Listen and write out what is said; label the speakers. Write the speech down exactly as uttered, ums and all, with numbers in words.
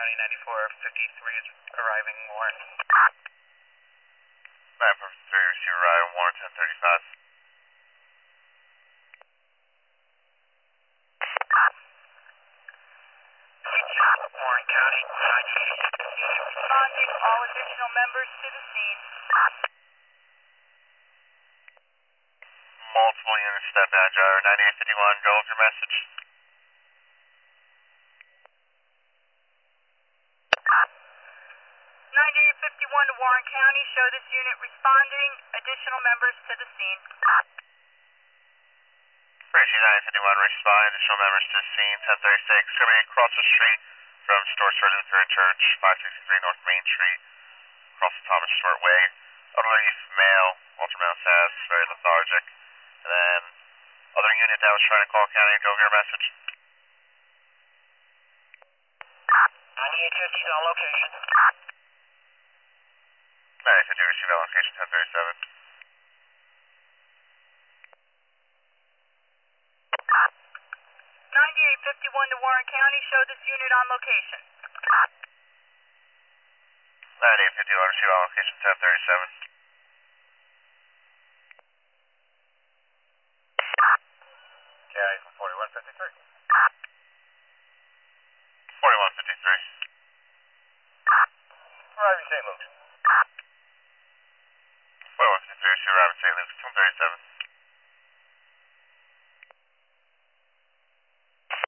Speaker 1: County, ninety-four fifty-three is arriving Warren.
Speaker 2: ninety-four fifty-three, receive arriving Warren, ten thirty-five.
Speaker 1: Warren County, ninety-eight fifty-eight.
Speaker 3: Responding, all additional members to the scene.
Speaker 2: Multiple units step down, driver, ninety-eight fifty-one, go with your message.
Speaker 3: ninety-eight fifty-one to Warren County, show this unit responding, additional members to the scene.
Speaker 2: Appreciate ninety-eight fifty-one, respond, additional members to the scene, ten thirty-six, coming across the street from Store Store Lutheran Church, five sixty-three North Main Street, across the Thomas Stewart Way. Elderly male, ultra male status, very lethargic. And then, other unit that was trying to call county, go get your message.
Speaker 1: ninety-eight fifty is on location.
Speaker 2: ninety-eight fifty, receive on location, ten thirty-seven.
Speaker 3: ninety-eight fifty-one to Warren County, show this unit on location.
Speaker 2: ninety-eight fifty-one, receive on location, ten thirty-seven.
Speaker 1: County from forty-one fifty-three.
Speaker 2: forty-one fifty-three.
Speaker 1: Arriving Saint Luke's.
Speaker 2: forty-one fifty-three, receive arriving Saint Luke's, ten thirty-seven.